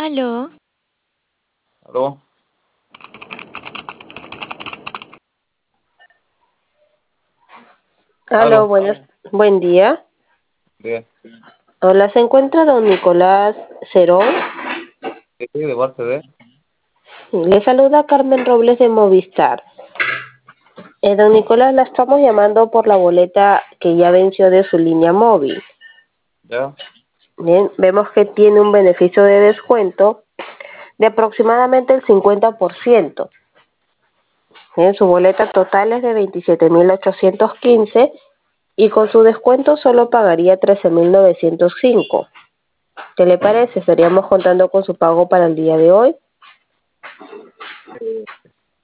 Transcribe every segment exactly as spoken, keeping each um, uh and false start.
Aló, ¿Aló? Aló, ¿Aló? buenos, buen día. Bien. Hola, ¿se encuentra don Nicolás Cerón? Sí, sí, de parte de... Le saluda Carmen Robles de Movistar. Eh, don Nicolás, la estamos llamando por la boleta que ya venció de su línea móvil. ¿Ya? Bien, vemos que tiene un beneficio de descuento de aproximadamente el cincuenta por ciento. Bien, su boleta total es de veintisiete mil ochocientos quince y con su descuento solo pagaría trece mil novecientos cinco. ¿Qué le parece? Estaríamos contando con su pago para el día de hoy. Eh,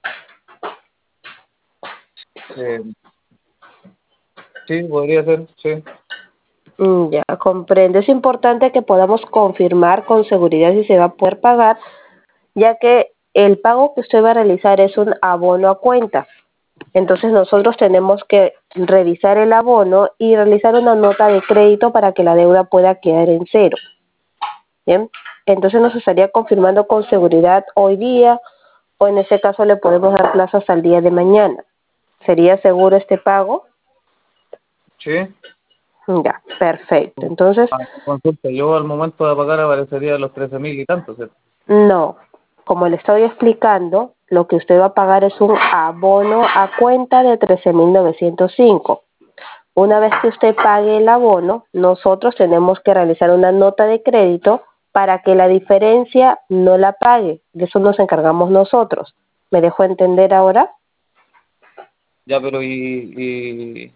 eh, sí, podría ser, sí. Mm, Ya comprendo. Es importante que podamos confirmar con seguridad si se va a poder pagar, ya que el pago que usted va a realizar es un abono a cuenta. Entonces nosotros tenemos que revisar el abono y realizar una nota de crédito para que la deuda pueda quedar en cero. Bien, entonces nos estaría confirmando con seguridad hoy día o en ese caso le podemos dar plazo hasta el día de mañana. ¿Sería seguro este pago? Sí. Ya, perfecto. Entonces, Ah, consulta, yo al momento de pagar aparecería los trece mil y tanto, ¿cierto? no, como le estoy explicando, lo que usted va a pagar es un abono a cuenta de trece mil novecientos cinco. Una vez que usted pague el abono, nosotros tenemos que realizar una nota de crédito para que la diferencia no la pague. De eso nos encargamos nosotros. ¿Me dejó entender ahora? Ya, pero y, y...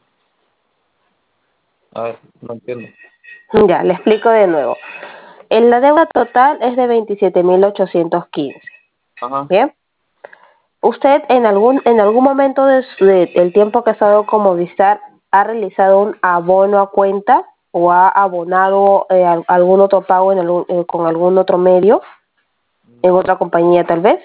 A ver, no entiendo. Ya, le explico de nuevo. En la deuda total es de veintisiete mil ochocientos quince. Ajá. ¿Bien? ¿Usted en algún en algún momento de su- de- del tiempo que ha estado con Movistar ha realizado un abono a cuenta o ha abonado eh, al- algún otro pago en algún- eh, con algún otro medio, en otra compañía tal vez?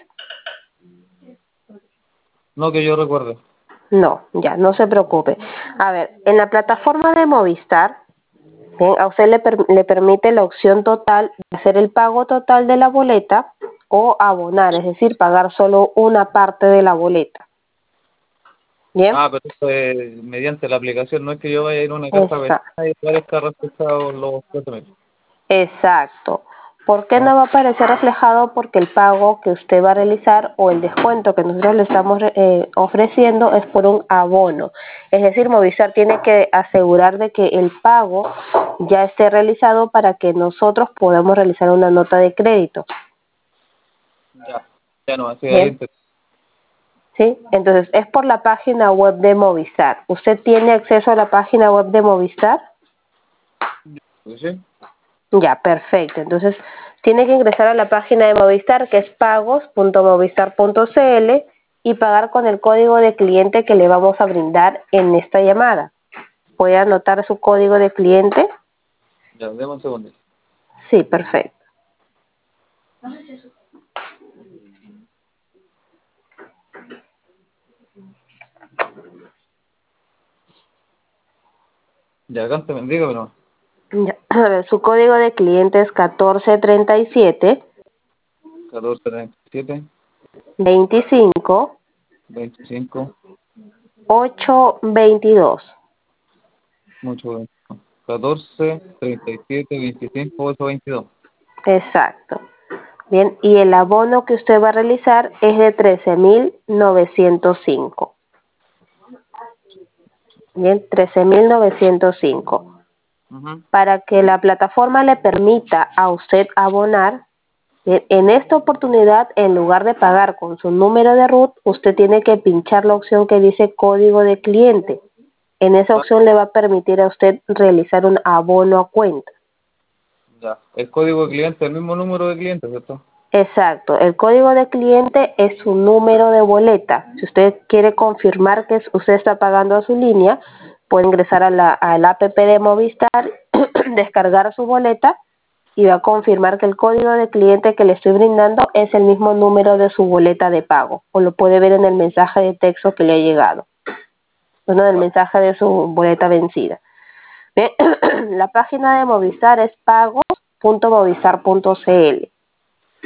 No que yo recuerde. No, ya, no se preocupe. A ver, en la plataforma de Movistar, bien, a usted le, per- le permite la opción total de hacer el pago total de la boleta o abonar, es decir, pagar solo una parte de la boleta. ¿Bien? Ah, pero esto es mediante la aplicación, no es que yo vaya a ir a una casa Esa. vecina y aparezca reflejado los trece mil. Exacto. ¿Por qué Ah, no va a aparecer reflejado? Porque el pago que usted va a realizar o el descuento que nosotros le estamos eh, ofreciendo es por un abono. Es decir, Movistar tiene que asegurar de que el pago ya esté realizado para que nosotros podamos realizar una nota de crédito. ya. Ya no, así ahí Bien, ent- ¿sí? Entonces, es por la página web de Movistar. ¿Usted tiene acceso a la página web de Movistar? ¿Sí? Ya, perfecto. Entonces, tiene que ingresar a la página de Movistar, que es pagos punto movistar punto cl, y pagar con el código de cliente que le vamos a brindar en esta llamada. ¿Puede anotar su código de cliente? Ya, déme un segundo. Sí, perfecto. Ya, cántame, dígamelo. Ya, a ver, su código de cliente es catorce treinta y siete catorce treinta y siete veinticinco veinticinco ocho veintidós. mucho catorce treinta y siete veinticinco ocho veintidós. Exacto. Bien, y el abono que usted va a realizar es de trece mil novecientos cinco. Bien, trece mil novecientos cinco. Ujú. Para que la plataforma le permita a usted abonar, bien, en esta oportunidad, en lugar de pagar con su número de RUT, usted tiene que pinchar la opción que dice código de cliente. En esa Ah, opción le va a permitir a usted realizar un abono a cuenta. ya. El código de cliente, el mismo número de cliente, ¿cierto? Exacto, el código de cliente es su número de boleta. Si usted quiere confirmar que usted está pagando a su línea, puede ingresar a la, al app de Movistar, descargar su boleta y va a confirmar que el código de cliente que le estoy brindando es el mismo número de su boleta de pago, o lo puede ver en el mensaje de texto que le ha llegado, bueno, del Va. mensaje de su boleta vencida. Bien, la página de Movistar es pagos punto movistar punto cl.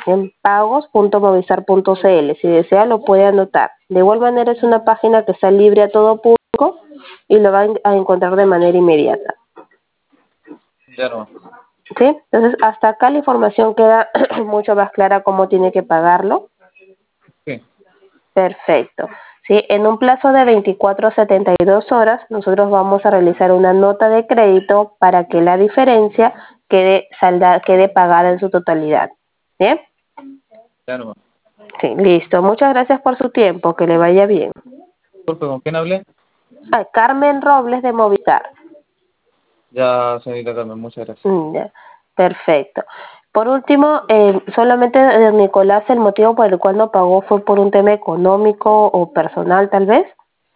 en pagos punto movistar punto c l. Si desea lo puede anotar. De igual manera es una página que está libre a todo público y lo va a encontrar de manera inmediata. Ya no. ¿Sí? Entonces hasta acá la información queda mucho más clara cómo tiene que pagarlo. Sí. Perfecto. Sí, en un plazo de veinticuatro a setenta y dos horas nosotros vamos a realizar una nota de crédito para que la diferencia quede salda, quede pagada en su totalidad. ¿Bien? Ya no. Sí, listo. Muchas gracias por su tiempo. Que le vaya bien. Disculpe, ¿con quién hablé? Ah, Carmen Robles de Movistar. Ya, señorita Carmen, muchas gracias. Mm, ya. Perfecto. Por último, eh, solamente eh, Nicolás, el motivo por el cual no pagó fue por un tema económico o personal, tal vez.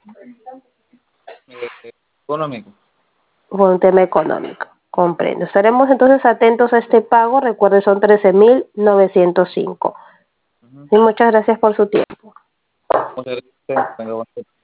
Eh, económico. Por un tema económico. Comprendo. Estaremos entonces atentos a este pago. Recuerde, son trece mil novecientos cinco. Ujú. Y muchas gracias por su tiempo. Muchas gracias. Venga, bueno.